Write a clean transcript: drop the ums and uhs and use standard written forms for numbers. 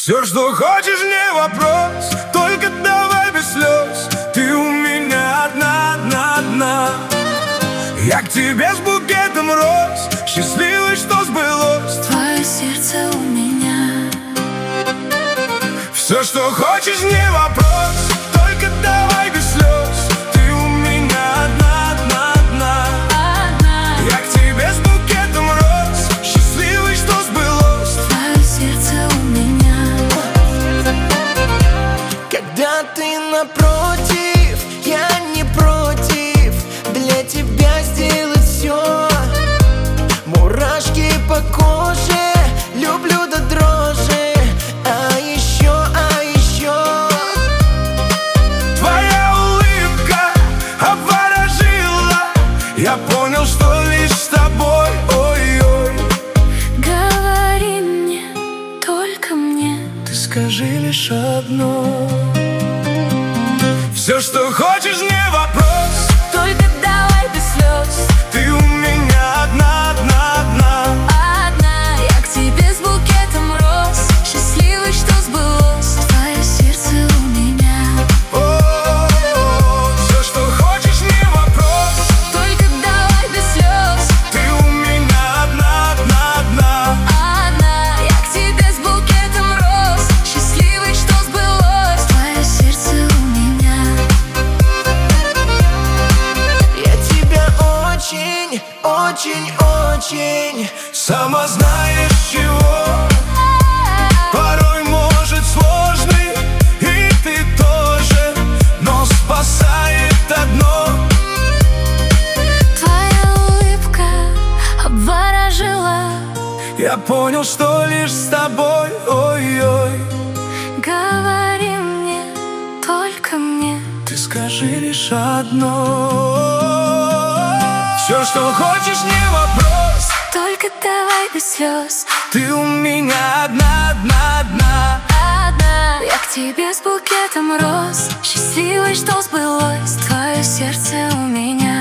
Все, что хочешь, не вопрос, только давай без слез. Ты у меня одна, одна, одна. Я к тебе с букетом роз, счастливый, что сбылось. Твое сердце у меня. Все, что хочешь, не вопрос, только давай без слез. Ты у меня одна, одна, одна. Я к тебе с букетом роз, счастливый, что сбылось. Твое сердце у меня. Когда ты напротив, я не против для тебя сделать все. Мурашки по коже, люблю до дрожи. А еще твоя улыбка обворожила. Я понял, что лишь с тобой, ой-ой. Говори мне, только мне. Ты скажи лишь одно. Все, что хочешь, не вопрос, Только давай без слез. ты у меня одна, одна, одна. Одна, я к тебе с букетом роз, счастливый, что сбылось. Твое сердце у меня. Все, что хочешь, не вопрос, Только давай без слез. ты у меня одна, одна, одна. Одна, я к тебе с букетом роз, счастливый, что сбылось. Твое сердце у меня. я тебя очень, очень, очень. Сама знаешь чего, порой может сложный, и ты тоже, но спасает одно. Твоя улыбка обворожила. Я понял, что лишь с тобой, ой-ой. Говори мне, только мне. Ты скажи лишь одно. Все, что хочешь, не вопрос, Только давай без слез. ты у меня одна, одна, одна. Одна, я к тебе с букетом роз, счастливый, что сбылось. Твое сердце у меня.